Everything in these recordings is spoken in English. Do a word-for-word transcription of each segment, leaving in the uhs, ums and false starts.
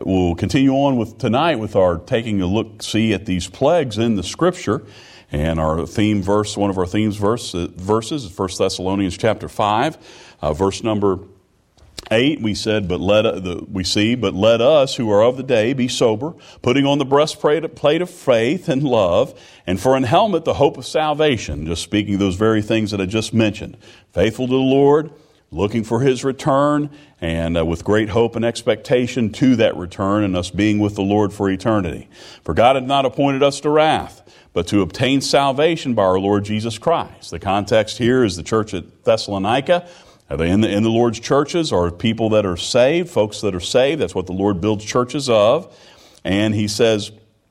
we'll continue on with tonight with our taking a look, see at these plagues in the Scripture. And our theme verse, one of our themes verse, uh, verses is First Thessalonians chapter five, uh, verse number eight. We said, but let uh, the, we see, but let us who are of the day be sober, putting on the breastplate plate of faith and love, and for an helmet the hope of salvation. Just speaking of those very things that I just mentioned. Faithful to the Lord, looking for His return, and uh, with great hope and expectation to that return, and us being with the Lord for eternity. For God hath not appointed us to wrath, but to obtain salvation by our Lord Jesus Christ. The context here is the church at Thessalonica. In the, in the Lord's churches are people that are saved, folks that are saved. That's what the Lord builds churches of. And He says,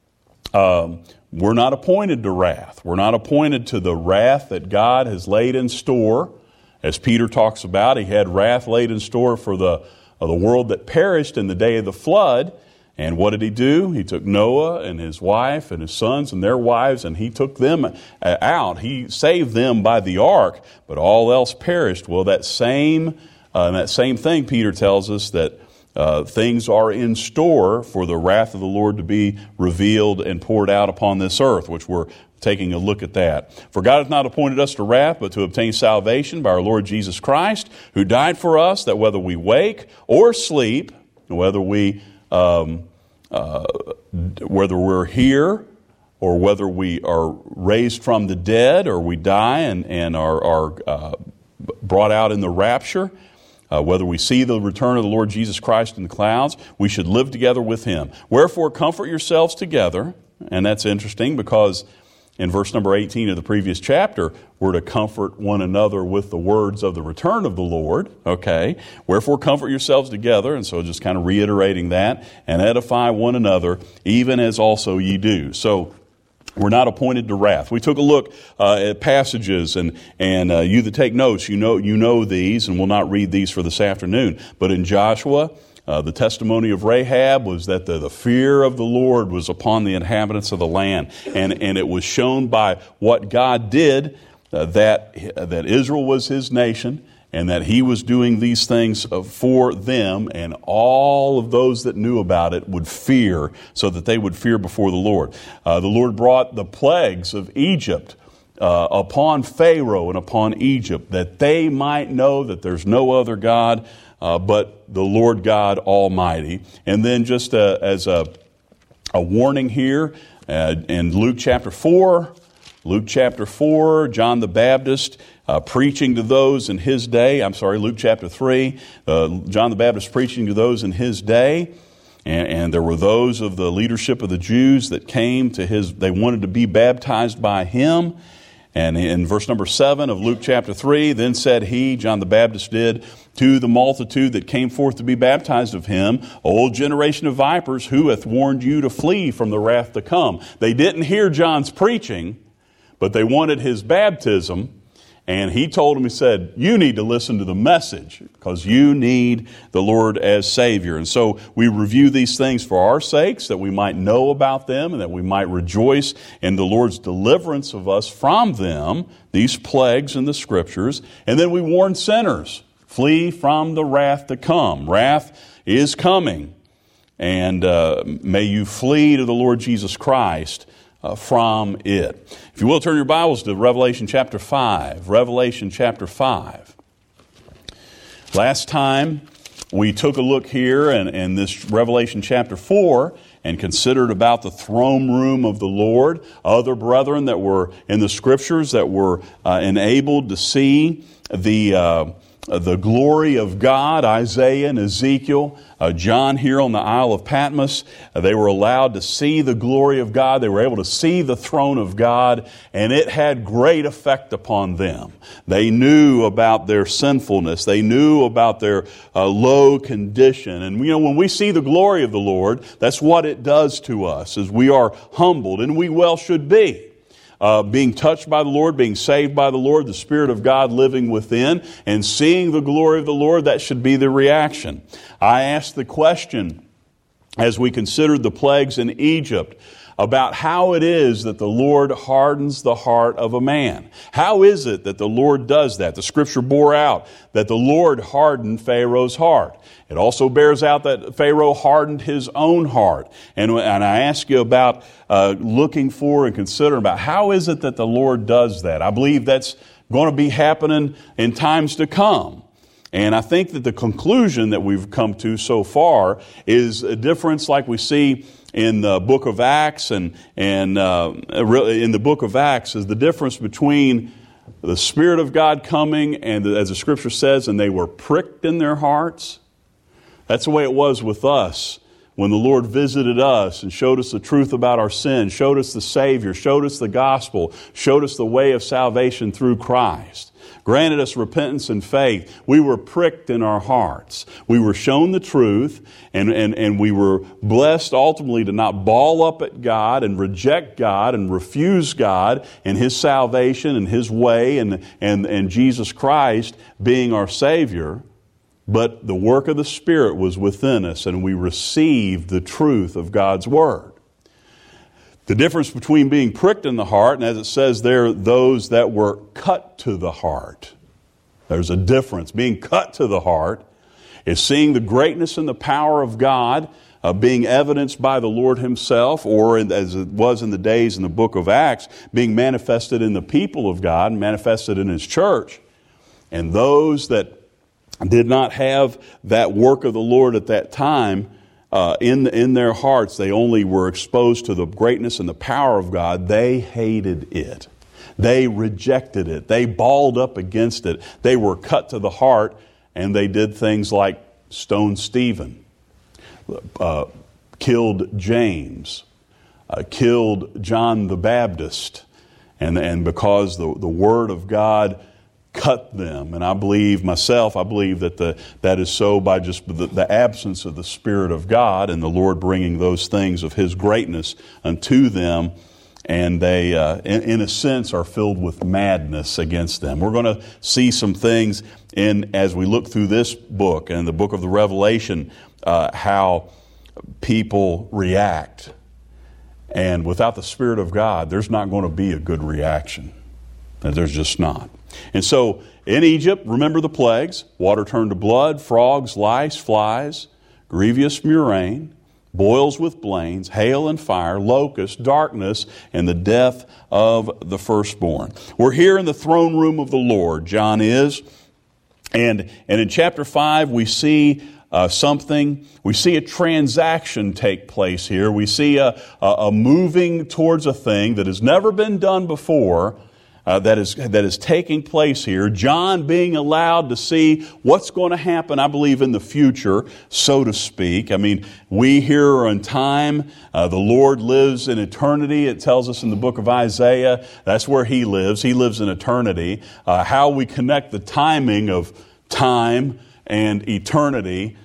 um, we're not appointed to wrath. We're not appointed to the wrath that God has laid in store. As Peter talks about, He had wrath laid in store for the, uh, the world that perished in the day of the flood. And what did He do? He took Noah and his wife and his sons and their wives, and He took them out. He saved them by the ark, but all else perished. Well, that same uh, that same thing, Peter tells us that uh, things are in store for the wrath of the Lord to be revealed and poured out upon this earth, which we're taking a look at that. For God hath not appointed us to wrath, but to obtain salvation by our Lord Jesus Christ, who died for us, that whether we wake or sleep, whether we Um, uh, whether we're here or whether we are raised from the dead or we die and, and are, are uh, brought out in the rapture, uh, whether we see the return of the Lord Jesus Christ in the clouds, we should live together with Him. Wherefore comfort yourselves together. And that's interesting because in verse number eighteen of the previous chapter, we're to comfort one another with the words of the return of the Lord. Okay. Wherefore comfort yourselves together. And so just kind of reiterating that, and edify one another, even as also ye do. So we're not appointed to wrath. We took a look uh, at passages, and and uh, you that take notes, you know you know these, and we'll not read these for this afternoon. But in Joshua, Uh, the testimony of Rahab was that the, the fear of the Lord was upon the inhabitants of the land. And, and it was shown by what God did uh, that, that Israel was His nation and that He was doing these things uh, for them, and all of those that knew about it would fear, so that they would fear before the Lord. Uh, the Lord brought the plagues of Egypt Uh, upon Pharaoh and upon Egypt, that they might know that there's no other God uh, but the Lord God Almighty. And then just uh, as a, a warning here, uh, in Luke chapter four, Luke chapter four, John the Baptist uh, preaching to those in his day. I'm sorry, Luke chapter three, uh, John the Baptist preaching to those in his day. And, and there were those of the leadership of the Jews that came to his, they wanted to be baptized by him. And in verse number seven of Luke chapter three, then said he, John the Baptist did, to the multitude that came forth to be baptized of him, O generation of vipers, who hath warned you to flee from the wrath to come? They didn't hear John's preaching, but they wanted his baptism. And he told them, he said, you need to listen to the message because you need the Lord as Savior. And so we review these things for our sakes, that we might know about them and that we might rejoice in the Lord's deliverance of us from them, these plagues in the Scriptures. And then we warn sinners, flee from the wrath to come. Wrath is coming. And uh, may you flee to the Lord Jesus Christ Uh, from it. If you will, turn your Bibles to Revelation chapter five. Revelation chapter five. Last time we took a look here in, in this Revelation chapter four and considered about the throne room of the Lord. Other brethren that were in the Scriptures that were uh, enabled to see the uh, the glory of God, Isaiah and Ezekiel, uh, John here on the Isle of Patmos, uh, they were allowed to see the glory of God. They were able to see the throne of God, and it had great effect upon them. They knew about their sinfulness. They knew about their uh, low condition. And you know, when we see the glory of the Lord, that's what it does to us, as we are humbled, and we well should be. Uh, being touched by the Lord, being saved by the Lord, the Spirit of God living within, and seeing the glory of the Lord, that should be the reaction. I asked the question as we considered the plagues in Egypt, about how it is that the Lord hardens the heart of a man. How is it that the Lord does that? The Scripture bore out that the Lord hardened Pharaoh's heart. It also bears out that Pharaoh hardened his own heart. And, and I ask you about uh, looking for and considering about how is it that the Lord does that? I believe that's going to be happening in times to come. And I think that the conclusion that we've come to so far is a difference like we see in the book of Acts and, and uh, in the book of Acts is the difference between the Spirit of God coming and, as the Scripture says, and they were pricked in their hearts. That's the way it was with us when the Lord visited us and showed us the truth about our sin, showed us the Savior, showed us the gospel, showed us the way of salvation through Christ. Granted us repentance and faith. We were pricked in our hearts. We were shown the truth, and, and, and we were blessed ultimately to not bawl up at God and reject God and refuse God and His salvation and His way and, and, and Jesus Christ being our Savior. But the work of the Spirit was within us, and we received the truth of God's Word. The difference between being pricked in the heart, and as it says there, those that were cut to the heart. There's a difference. Being cut to the heart is seeing the greatness and the power of God uh, being evidenced by the Lord Himself, or in, as it was in the days in the book of Acts, being manifested in the people of God, manifested in His church. And those that did not have that work of the Lord at that time, Uh, in, in their hearts, they only were exposed to the greatness and the power of God. They hated it. They rejected it. They balled up against it. They were cut to the heart, and they did things like stone Stephen, uh, killed James, uh, killed John the Baptist, and, and because the, the Word of God cut them. And I believe myself, I believe that the that is so by just the, the absence of the Spirit of God and the Lord bringing those things of His greatness unto them, and they, uh, in, in a sense, are filled with madness against them. We're going to see some things in as we look through this book and the book of the Revelation, uh, how people react. And without the Spirit of God, there's not going to be a good reaction. There's just not. And so in Egypt, remember the plagues: water turned to blood, frogs, lice, flies, grievous murrain, boils with blains, hail and fire, locusts, darkness, and the death of the firstborn. We're here in the throne room of the Lord, John is. And, and in chapter five, we see uh, something, we see a transaction take place here. We see a, a, a moving towards a thing that has never been done before. Uh, that is that is taking place here. John being allowed to see what's going to happen, I believe, in the future, so to speak. I mean, we here are in time. Uh, the Lord lives in eternity. It tells us in the book of Isaiah, that's where He lives. He lives in eternity. Uh, how we connect the timing of time and eternity,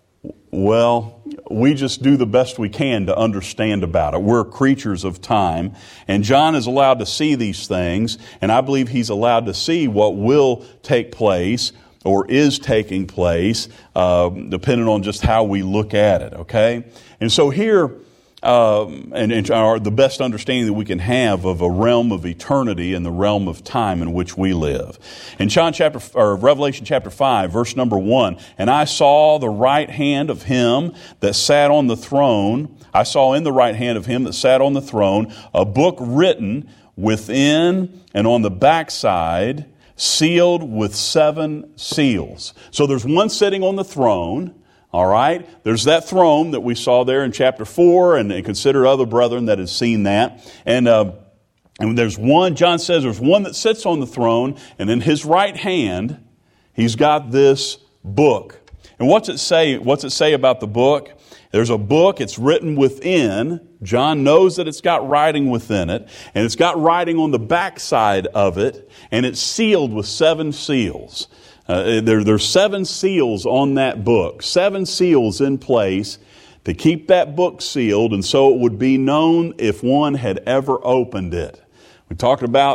well, we just do the best we can to understand about it. We're creatures of time. And John is allowed to see these things. And I believe he's allowed to see what will take place or is taking place, uh, depending on just how we look at it, okay? And so here, um, and, and our, the best understanding that we can have of a realm of eternity and the realm of time in which we live. In John chapter, or Revelation chapter five, verse number one, and I saw the right hand of Him that sat on the throne. I saw in the right hand of Him that sat on the throne a book written within and on the backside, sealed with seven seals. So there's one sitting on the throne. All right, there's that throne that we saw there in chapter four, and, and consider other brethren that have seen that. And uh, and there's one, John says there's one that sits on the throne, and in his right hand, he's got this book. And what's it say? What's it say about the book? There's a book, it's written within. John knows that it's got writing within it, and it's got writing on the backside of it, and it's sealed with seven seals. Uh, there, there's seven seals on that book, seven seals in place to keep that book sealed, and so it would be known if one had ever opened it. We talked about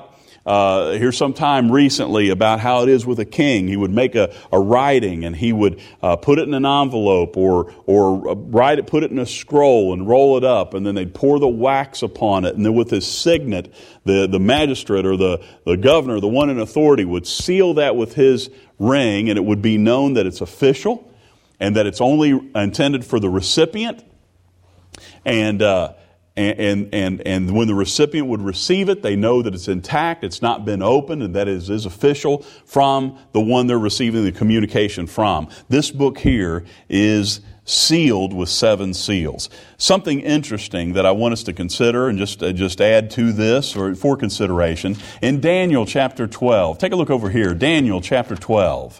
uh, here sometime recently about how it is with a king. He would make a, a writing and he would uh, put it in an envelope or or write it, put it in a scroll and roll it up, and then they'd pour the wax upon it, and then with his signet, the, the magistrate or the, the governor, the one in authority, would seal that with his ring, and it would be known that it's official and that it's only intended for the recipient. And uh, and and and when the recipient would receive it, they know that it's intact, it's not been opened, and that is, is official from the one they're receiving the communication from. This book here is sealed with seven seals. Something interesting that I want us to consider and just uh, just add to this or for consideration in Daniel chapter twelve. Take a look over here, Daniel chapter twelve.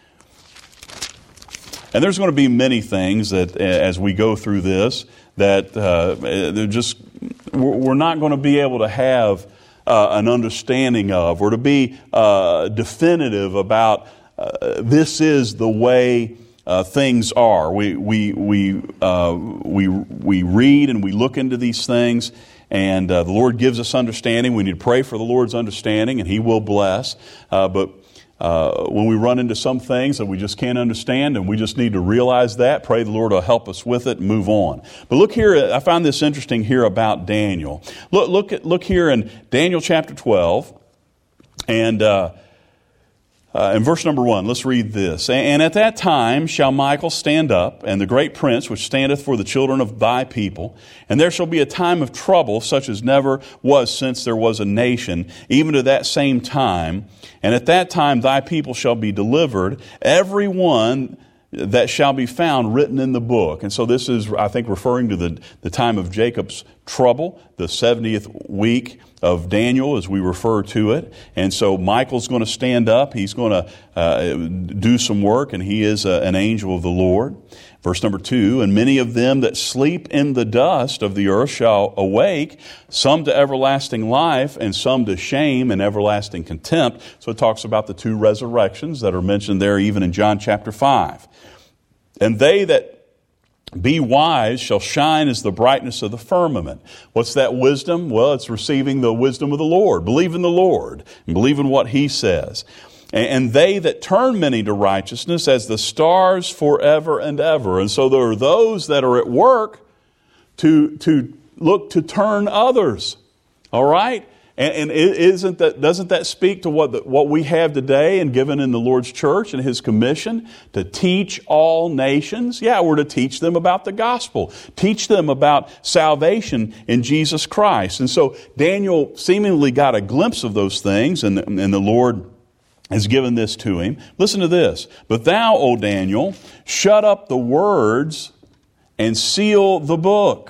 And there's going to be many things that, as we go through this, that uh, they're just we're not going to be able to have uh, an understanding of, or to be uh, definitive about uh, this is the way uh, things are. We we we uh, we we read and we look into these things, and uh, the Lord gives us understanding. We need to pray for the Lord's understanding, and He will bless. Uh, but Uh, when we run into some things that we just can't understand, and we just need to realize that, pray the Lord will help us with it and move on. But look here, I found this interesting here about Daniel. Look, look, at, look here in Daniel chapter twelve, and uh, uh, in verse number one, let's read this. And at that time shall Michael stand up, and the great prince which standeth for the children of thy people, and there shall be a time of trouble such as never was since there was a nation, even to that same time. And at that time thy people shall be delivered, every one that shall be found written in the book. And so this is, I think, referring to the, the time of Jacob's trouble, the seventieth week of Daniel as we refer to it. And so Michael's going to stand up. He's going to uh, do some work, and he is a, an angel of the Lord. Verse number two, and many of them that sleep in the dust of the earth shall awake, some to everlasting life, and some to shame and everlasting contempt. So it talks about the two resurrections that are mentioned there even in John chapter five. And they that be wise shall shine as the brightness of the firmament. What's that wisdom? Well, it's receiving the wisdom of the Lord. Believe in the Lord and believe in what He says. And they that turn many to righteousness as the stars forever and ever. And so there are those that are at work to, to look to turn others. All right? And, and isn't that, doesn't that speak to what, the, what we have today and given in the Lord's church and His commission to teach all nations? Yeah, we're to teach them about the gospel. Teach them about salvation in Jesus Christ. And so Daniel seemingly got a glimpse of those things, and, and the Lord has given this to him. Listen to this. But thou, O Daniel, shut up the words and seal the book,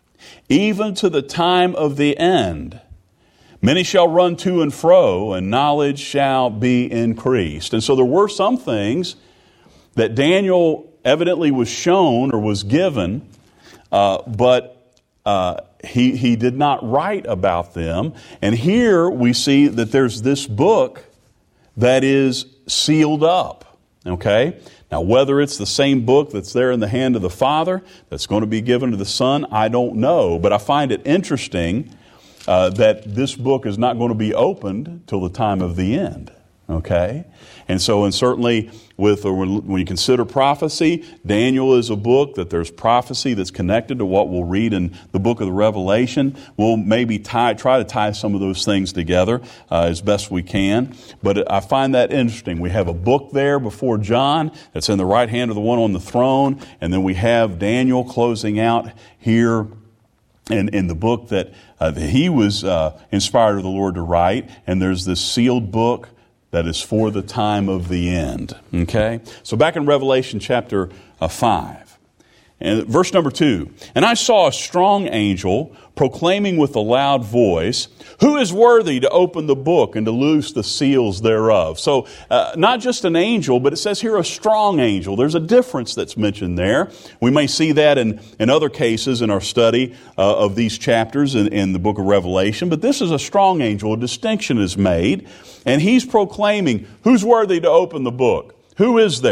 even to the time of the end. Many shall run to and fro, and knowledge shall be increased. And so there were some things that Daniel evidently was shown or was given, uh, but uh, he, he did not write about them. And here we see that there's this book that is sealed up, okay? Now, whether it's the same book that's there in the hand of the Father that's going to be given to the Son, I don't know. But I find it interesting uh, that this book is not going to be opened till the time of the end, okay? And so, and certainly with or when, when you consider prophecy, Daniel is a book that there's prophecy that's connected to what we'll read in the book of the Revelation. We'll maybe tie, try to tie some of those things together uh, as best we can. But I find that interesting. We have a book there before John that's in the right hand of the one on the throne. And then we have Daniel closing out here in, in the book that, uh, that he was uh, inspired of the Lord to write. And there's this sealed book that is for the time of the end. Okay? So back in Revelation chapter uh, five. And verse number two. And I saw a strong angel proclaiming with a loud voice, who is worthy to open the book and to loose the seals thereof? So uh, not just an angel, but it says here a strong angel. There's a difference that's mentioned there. We may see that in, in other cases in our study uh, of these chapters in, in the book of Revelation. But this is a strong angel. A distinction is made. And he's proclaiming, who's worthy to open the book? Who is there?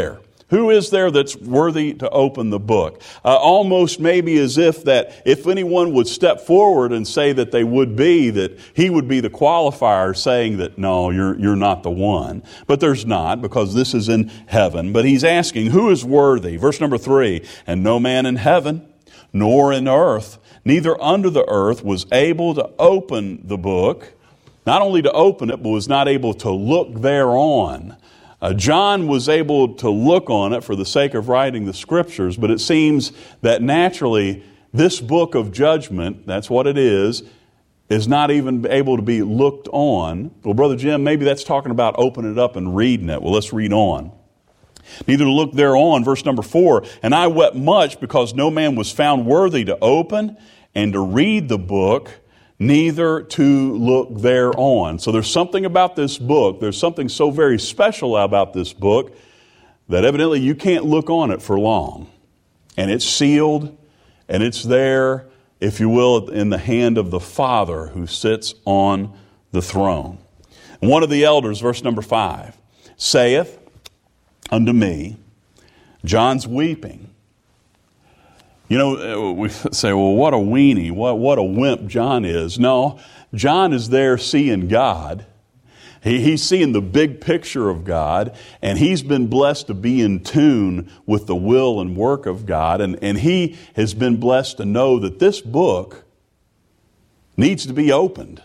Who is there that's worthy to open the book? Uh, almost maybe as if that if anyone would step forward and say that they would be, that he would be the qualifier saying that, no, you're, you're not the one. But there's not, because this is in heaven. But he's asking, who is worthy? Verse number three, and no man in heaven, nor in earth, neither under the earth was able to open the book. Not only to open it, but was not able to look thereon. Uh, John was able to look on it for the sake of writing the Scriptures, but it seems that naturally this book of judgment, that's what it is, is not even able to be looked on. Well, Brother Jim, maybe that's talking about opening it up and reading it. Well, let's read on. Neither to look thereon, verse number four, and I wept much because no man was found worthy to open and to read the book, neither to look thereon. So there's something about this book, there's something so very special about this book that evidently you can't look on it for long. And it's sealed, and it's there, if you will, in the hand of the Father who sits on the throne. And one of the elders, verse number five, saith unto me, John's weeping. You know, we say, well, what a weenie, what, what a wimp John is. No, John is there seeing God. He, he's seeing the big picture of God, and he's been blessed to be in tune with the will and work of God, and, and he has been blessed to know that this book needs to be opened.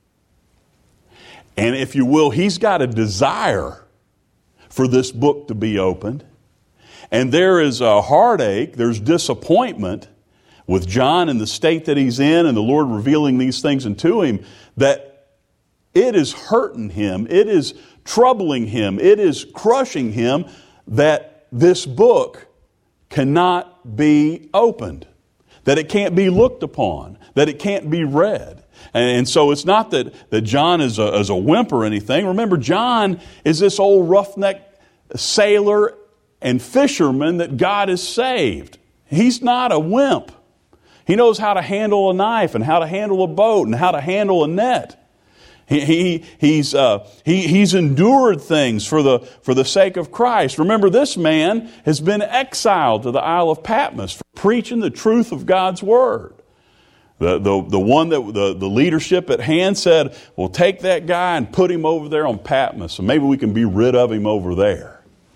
And if you will, he's got a desire for this book to be opened. And there is a heartache, there's disappointment with John and the state that he's in and the Lord revealing these things unto him, that it is hurting him, it is troubling him, it is crushing him that this book cannot be opened, that it can't be looked upon, that it can't be read. And so it's not that, that John is a, is a wimp or anything. Remember, John is this old roughneck sailor and fisherman that God has saved. He's not a wimp. He knows how to handle a knife and how to handle a boat and how to handle a net. He, he, he's, uh, he, he's endured things for the, for the sake of Christ. Remember, this man has been exiled to the Isle of Patmos for preaching the truth of God's Word. The, the, the one that the, the leadership at hand said, well, take that guy and put him over there on Patmos, and maybe we can be rid of him over there.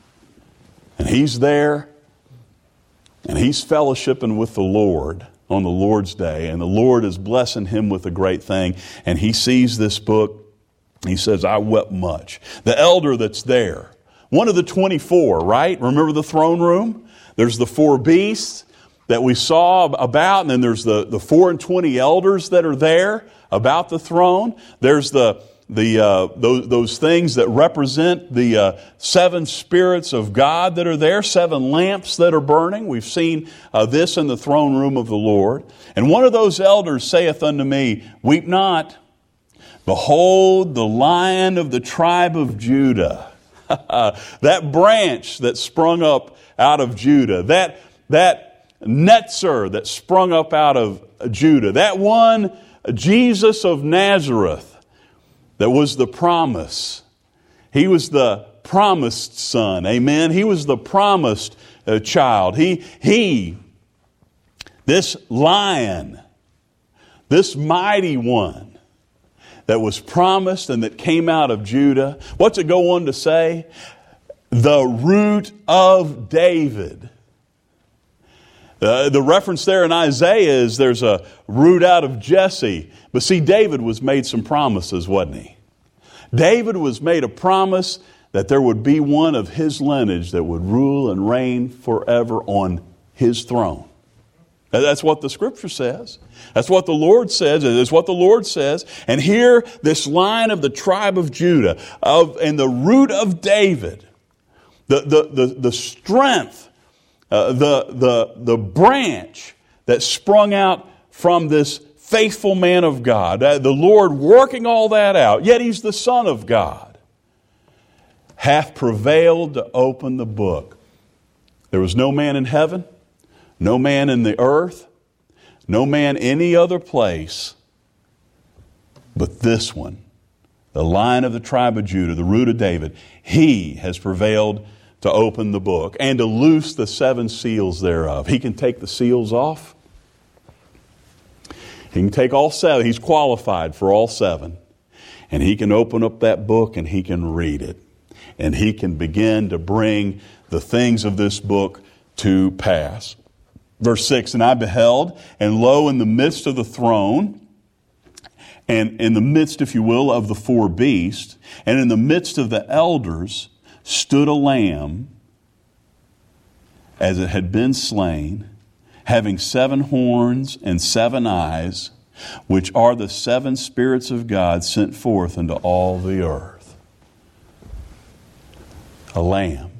And he's there, and he's fellowshipping with the Lord on the Lord's day, and the Lord is blessing him with a great thing, and he sees this book, he says, I wept much. The elder that's there, one of the twenty-four, right? Remember the throne room? There's the four beasts that we saw about, and then there's the, the four and twenty elders that are there about the throne. There's the The uh, those, those things that represent the uh, seven spirits of God that are there, seven lamps that are burning. We've seen uh, this in the throne room of the Lord. And one of those elders saith unto me, weep not. Behold, the Lion of the tribe of Judah. That branch that sprung up out of Judah. That, that Netzer that sprung up out of Judah. That one, Jesus of Nazareth. That was the promise. He was the promised son. Amen. He was the promised uh, child. He, he, this lion, this mighty one that was promised and that came out of Judah. What's it go on to say? The root of David. Uh, the reference there in Isaiah is there's a root out of Jesse. But see, David was made some promises, wasn't he? David was made a promise that there would be one of his lineage that would rule and reign forever on his throne. That's what the Scripture says. That's what the Lord says. It's what the Lord says. And here, this line of the tribe of Judah, of and the root of David, the the the, the strength. Uh, the, the, the branch that sprung out from this faithful man of God, uh, the Lord working all that out, yet he's the Son of God, hath prevailed to open the book. There was no man in heaven, no man in the earth, no man any other place, but this one, the Lion of the tribe of Judah, the root of David. He has prevailed to open the book and to loose the seven seals thereof. He can take the seals off. He can take all seven. He's qualified for all seven. And he can open up that book and he can read it. And he can begin to bring the things of this book to pass. Verse six, and I beheld, and lo, in the midst of the throne, and in the midst, if you will, of the four beasts, and in the midst of the elders, stood a lamb, as it had been slain, having seven horns and seven eyes, which are the seven spirits of God sent forth into all the earth. A lamb.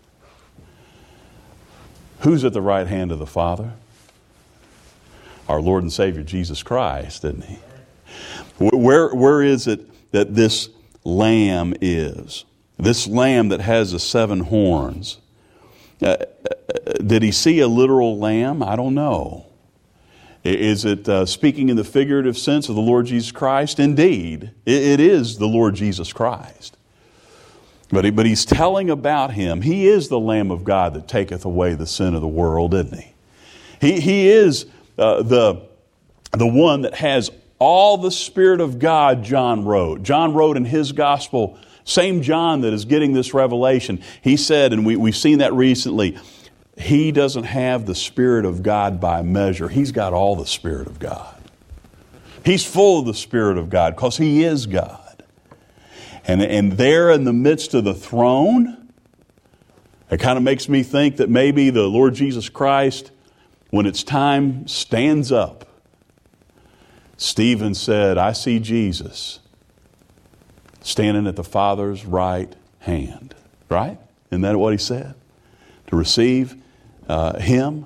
Who's at the right hand of the Father? Our Lord and Savior Jesus Christ, isn't He? Where, where is it that this lamb is? This lamb that has the seven horns. Uh, did He see a literal lamb? I don't know. Is it uh, speaking in the figurative sense of the Lord Jesus Christ? Indeed, it, it is the Lord Jesus Christ. But, he, but He's telling about Him. He is the Lamb of God that taketh away the sin of the world, isn't He? He, he is uh, the, the one that has all the Spirit of God, John wrote. John wrote in his gospel, same John that is getting this revelation. He said, and we, we've seen that recently, he doesn't have the Spirit of God by measure. He's got all the Spirit of God. He's full of the Spirit of God because He is God. And, and there in the midst of the throne, it kind of makes me think that maybe the Lord Jesus Christ, when it's time, stands up. Stephen said, I see Jesus standing at the Father's right hand. Right? Isn't that what he said? To receive uh, Him.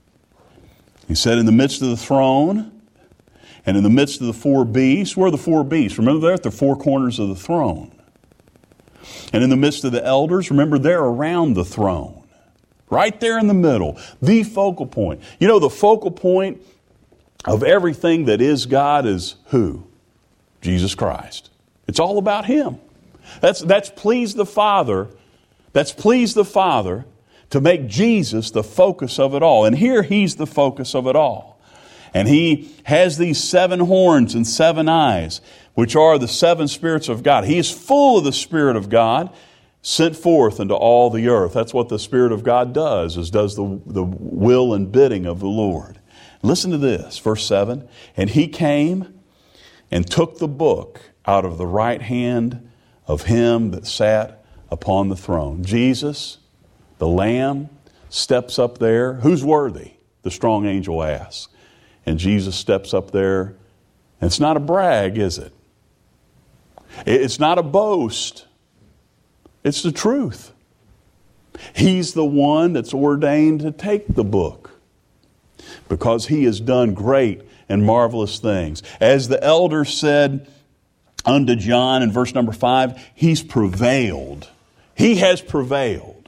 He said, in the midst of the throne and in the midst of the four beasts. Where are the four beasts? Remember, they're at the four corners of the throne. And in the midst of the elders, remember, they're around the throne. Right there in the middle. The focal point. You know, the focal point of everything that is God is who? Jesus Christ. It's all about Him. That's, that's pleased the Father. That's pleased the Father to make Jesus the focus of it all. And here He's the focus of it all. And He has these seven horns and seven eyes, which are the seven spirits of God. He is full of the Spirit of God, sent forth into all the earth. That's what the Spirit of God does, is does the, the will and bidding of the Lord. Listen to this, verse seven. And He came and took the book out of the right hand of Him that sat upon the throne. Jesus, the Lamb, steps up there. Who's worthy? The strong angel asks. And Jesus steps up there. And it's not a brag, is it? It's not a boast. It's the truth. He's the one that's ordained to take the book because He has done great and marvelous things. As the elder said unto John in verse number five, He's prevailed. He has prevailed.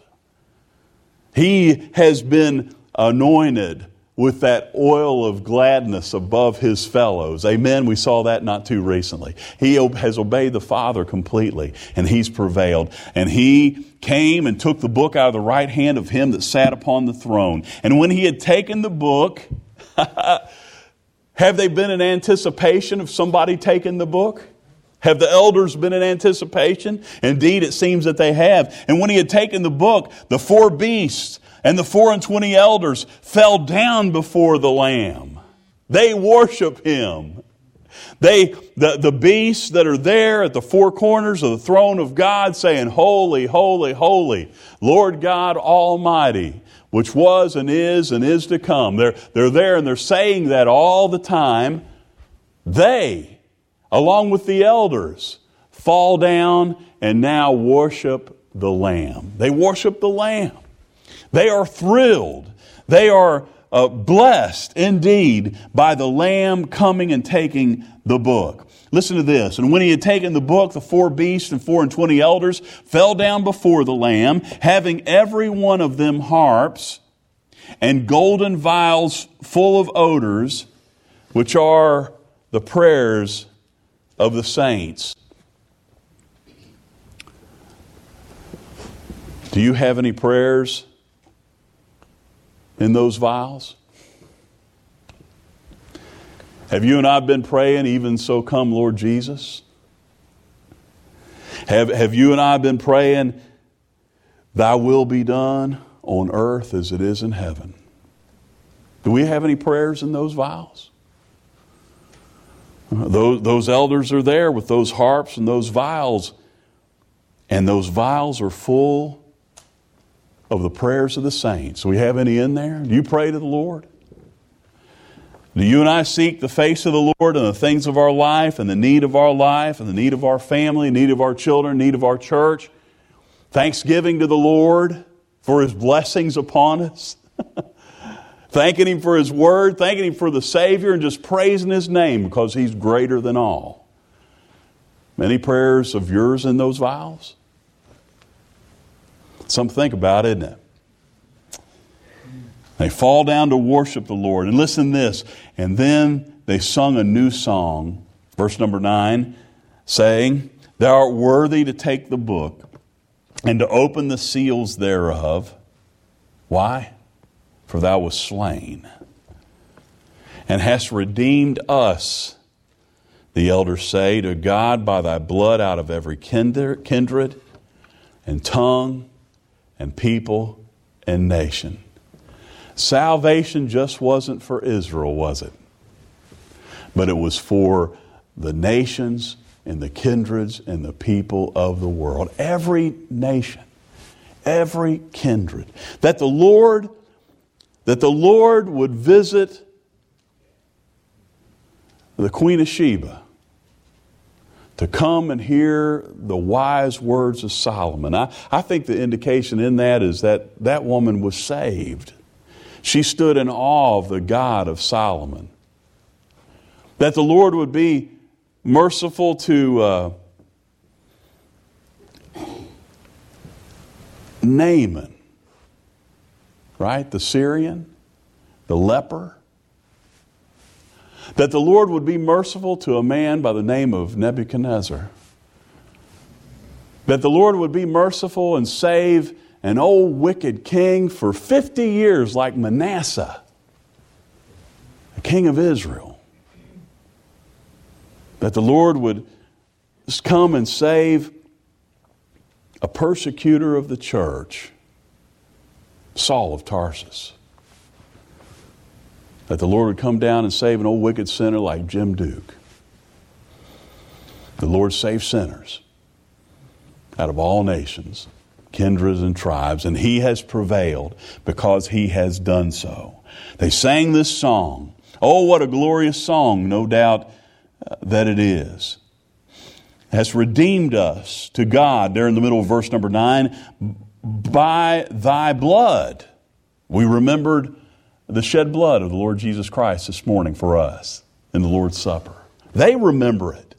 He has been anointed with that oil of gladness above His fellows. Amen. We saw that not too recently. He has obeyed the Father completely, and He's prevailed. And He came and took the book out of the right hand of Him that sat upon the throne. And when He had taken the book, have they been in anticipation of somebody taking the book? Have the elders been in anticipation? Indeed, it seems that they have. And when He had taken the book, the four beasts and the four and twenty elders fell down before the Lamb. They worship Him. They, the, the beasts that are there at the four corners of the throne of God saying, Holy, holy, holy, Lord God Almighty, which was and is and is to come. They're, they're there and they're saying that all the time. They, along with the elders, fall down and now worship the Lamb. They worship the Lamb. They are thrilled. They are uh, blessed indeed by the Lamb coming and taking the book. Listen to this. And when He had taken the book, the four beasts and four and twenty elders fell down before the Lamb, having every one of them harps and golden vials full of odors, which are the prayers of the saints. Do you have any prayers in those vials? Have you and I been praying, even so come Lord Jesus? Have, have you and I been praying, thy will be done on earth as it is in heaven? Do we have any prayers in those vials? Those, those elders are there with those harps and those vials. And those vials are full of the prayers of the saints. Do we have any in there? Do you pray to the Lord? Do you and I seek the face of the Lord and the things of our life and the need of our life and the need of our family, need of our children, need of our church? Thanksgiving to the Lord for His blessings upon us. Thanking Him for His Word, thanking Him for the Savior, and just praising His name because He's greater than all. Many prayers of yours in those vials? Something to think about, isn't it? They fall down to worship the Lord. And listen to this. And then they sung a new song, verse number nine, saying, Thou art worthy to take the book and to open the seals thereof. Why? For thou wast slain and hast redeemed us, the elders say, to God by thy blood out of every kindred and tongue and people and nation. Salvation just wasn't for Israel, was it? But it was for the nations and the kindreds and the people of the world. Every nation, every kindred. That the Lord, that the Lord would visit the Queen of Sheba to come and hear the wise words of Solomon. I, I think the indication in that is that that woman was saved. She stood in awe of the God of Solomon. That the Lord would be merciful to uh, Naaman, right? The Syrian, the leper. That the Lord would be merciful to a man by the name of Nebuchadnezzar. That the Lord would be merciful and save an old wicked king for fifty years like Manasseh, the king of Israel. That the Lord would come and save a persecutor of the church, Saul of Tarsus. That the Lord would come down and save an old wicked sinner like Jim Duke. The Lord saves sinners out of all nations, kindreds and tribes, and He has prevailed because He has done so. They sang this song. Oh, what a glorious song, no doubt uh, that it is. Has redeemed us to God, there in the middle of verse number nine, by thy blood. We remembered the shed blood of the Lord Jesus Christ this morning for us in the Lord's Supper. They remember it.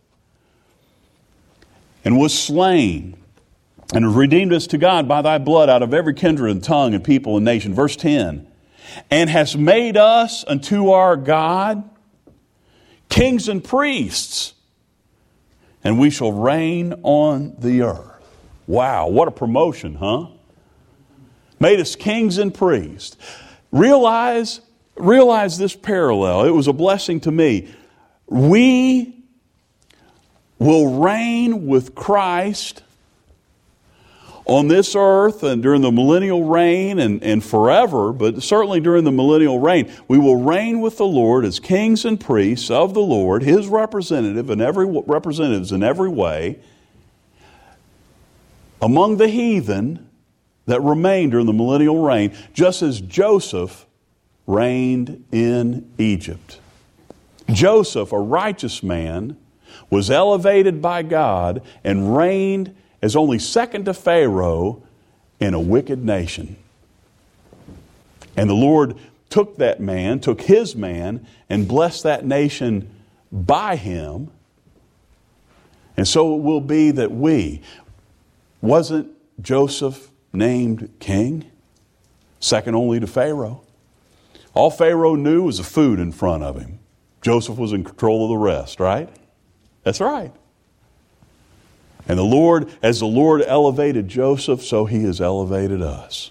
And was slain and has redeemed us to God by thy blood out of every kindred and tongue and people and nation. Verse ten. And has made us unto our God kings and priests, and we shall reign on the earth. Wow, what a promotion, huh? Made us kings and priests. Realize, realize this parallel. It was a blessing to me. We will reign with Christ on this earth and during the millennial reign and, and forever, but certainly during the millennial reign, we will reign with the Lord as kings and priests of the Lord, His representative and every representatives in every way, among the heathen that remained during the millennial reign, just as Joseph reigned in Egypt. Joseph, a righteous man, was elevated by God and reigned as only second to Pharaoh in a wicked nation. And the Lord took that man, took his man, and blessed that nation by him. And so it will be that we, wasn't Joseph named king, second only to Pharaoh? All Pharaoh knew was the food in front of him. Joseph was in control of the rest, right? That's right. And the Lord, as the Lord elevated Joseph, so He has elevated us.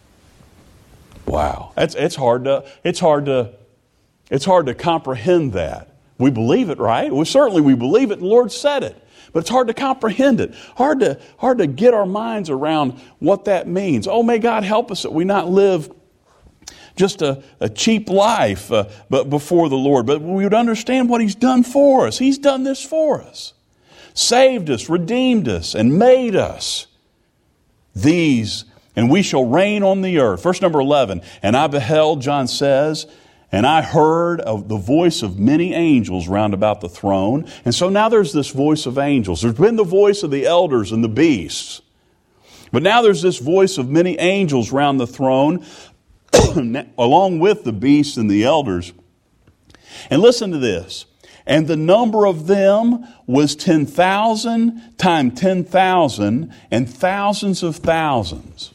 Wow. That's it's hard to it's hard to it's hard to comprehend that. We believe it, right? Well, certainly we believe it, the Lord said it. But it's hard to comprehend it. Hard to hard to get our minds around what that means. Oh, may God help us that we not live just a, a cheap life uh, but before the Lord. But we would understand what He's done for us. He's done this for us. Saved us, redeemed us, and made us these, and we shall reign on the earth. Verse number eleven, and I beheld, John says, and I heard of the voice of many angels round about the throne. And so now there's this voice of angels. There's been the voice of the elders and the beasts. But now there's this voice of many angels round the throne, along with the beasts and the elders. And listen to this. And the number of them was ten thousand times ten thousand and thousands of thousands.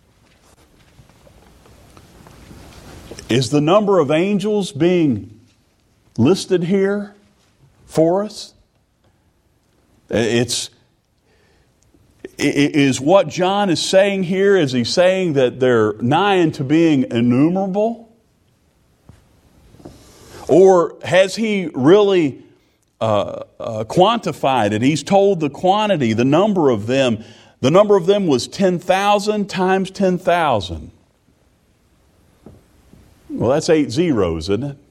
Is the number of angels being listed here for us? It's, is what John is saying here, is he saying that they're nigh unto being innumerable? Or has he really uh, uh, quantified it? He's told the quantity, the number of them. The number of them was ten thousand times ten thousand. Well, that's eight zeros, isn't it?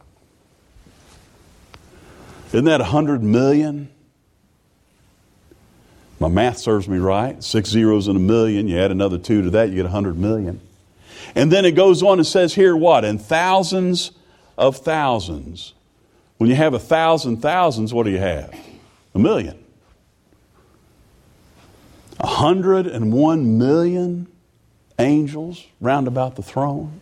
Isn't that one hundred million? My math serves me right. Six zeros in a million. You add another two to that, you get one hundred million. And then it goes on and says here what? And thousands of thousands. When you have a thousand thousands, what do you have? A million. A hundred and one million angels round about the throne.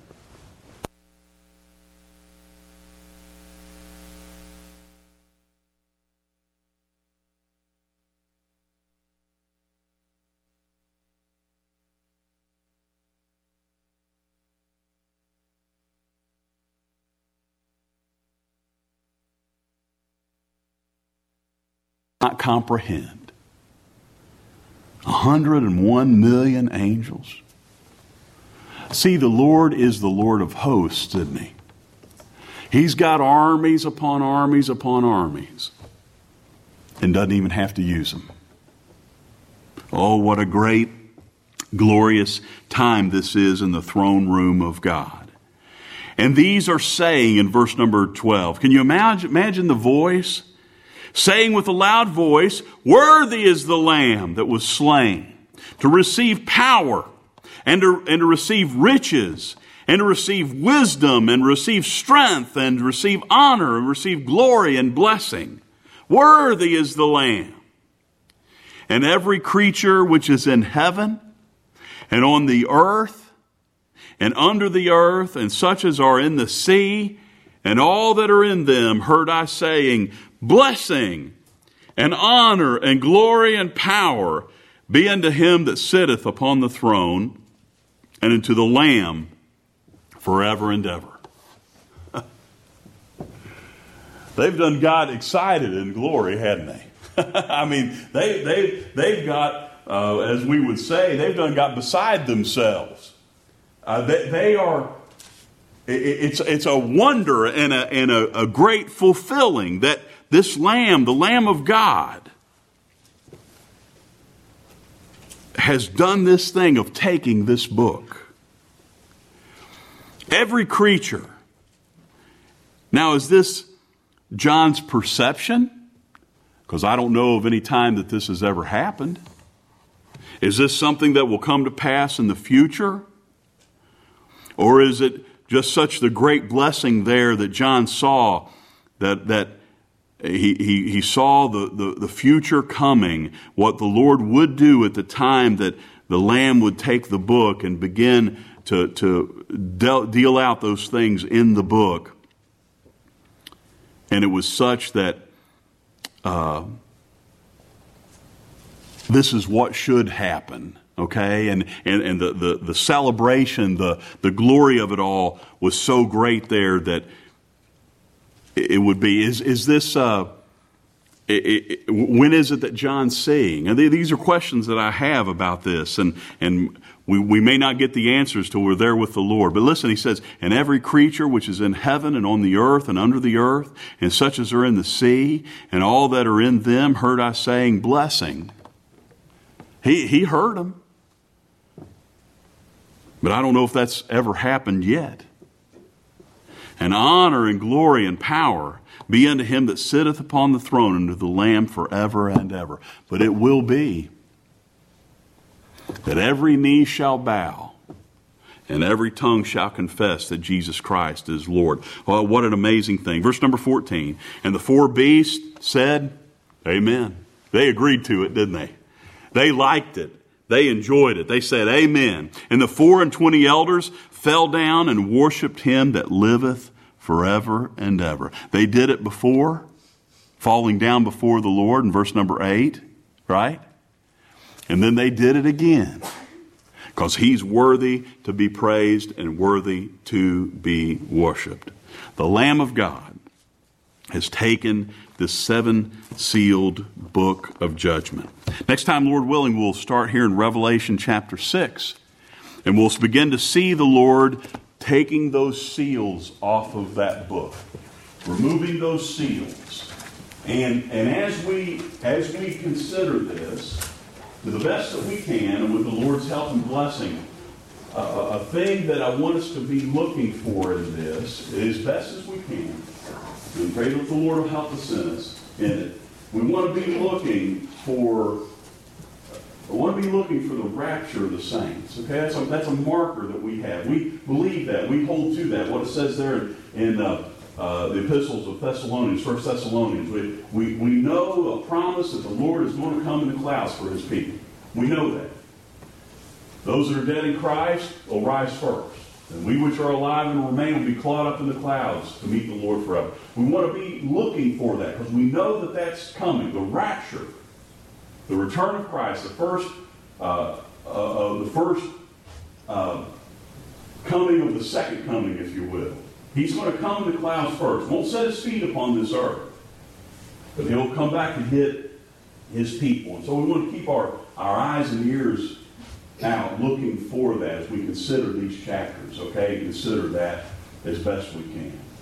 Not comprehend. one hundred and one million angels. See, the Lord is the Lord of hosts, isn't He? He's got armies upon armies upon armies and doesn't even have to use them. Oh, what a great, glorious time this is in the throne room of God. And these are saying in verse number twelve, can you imagine, imagine the voice? Saying with a loud voice, worthy is the Lamb that was slain to receive power and to, and to receive riches and to receive wisdom and receive strength and receive honor and receive glory and blessing. Worthy is the Lamb. And every creature which is in heaven and on the earth and under the earth and such as are in the sea and all that are in them heard I saying, blessing and honor and glory and power be unto Him that sitteth upon the throne and unto the Lamb forever and ever. They've done God excited in glory, hadn't they? I mean, they, they, they've got, uh, as we would say, they've done got beside themselves. Uh, they, they are, it, it's, it's a wonder and a, and a, a great fulfilling that this Lamb, the Lamb of God, has done this thing of taking this book. Every creature. Now, is this John's perception? Because I don't know of any time that this has ever happened. Is this something that will come to pass in the future? Or is it just such the great blessing there that John saw that that He, he, he saw the, the, the future coming, what the Lord would do at the time that the Lamb would take the book and begin to, to deal, deal out those things in the book. And it was such that uh, this is what should happen, okay? And, and, and the, the, the celebration, the, the glory of it all was so great there that it would be, is, is this, uh, It, it, when is it that John's seeing? And these are questions that I have about this, and and we, we may not get the answers till we're there with the Lord. But listen, he says, and every creature which is in heaven and on the earth and under the earth, and such as are in the sea, and all that are in them, heard I saying, blessing. He, he heard them. But I don't know if that's ever happened yet. And honor and glory and power be unto him that sitteth upon the throne and to the Lamb forever and ever. But it will be that every knee shall bow and every tongue shall confess that Jesus Christ is Lord. Well, what an amazing thing. Verse number fourteen. And the four beasts said, Amen. They agreed to it, didn't they? They liked it. They enjoyed it. They said, Amen. And the four and twenty elders fell down and worshiped him that liveth forever and ever. They did it before, falling down before the Lord in verse number eight, right? And then they did it again because he's worthy to be praised and worthy to be worshiped. The Lamb of God has taken this seven-sealed book of judgment. Next time, Lord willing, we'll start here in Revelation chapter six, and we'll begin to see the Lord taking those seals off of that book, removing those seals. And, and as we as we consider this, to the best that we can, and with the Lord's help and blessing, uh, a thing that I want us to be looking for in this, as best as we can, and pray that the Lord will help us in us in it. We want to be looking for I want to be looking for the rapture of the saints. Okay, that's a, that's a marker that we have. We believe that. We hold to that. What it says there in, in uh, uh, the epistles of Thessalonians, First Thessalonians, we, we, we know a promise that the Lord is going to come in the clouds for his people. We know that. Those that are dead in Christ will rise first. And we which are alive and remain will be caught up in the clouds to meet the Lord forever. We want to be looking for that because we know that that's coming. The rapture, the return of Christ, the first, uh, uh, uh, the first uh, coming of the second coming, if you will. He's going to come in the clouds first. Won't set his feet upon this earth, but he'll come back and hit his people. And so we want to keep our, our eyes and ears out looking for that as we consider these chapters, okay? Consider that as best we can.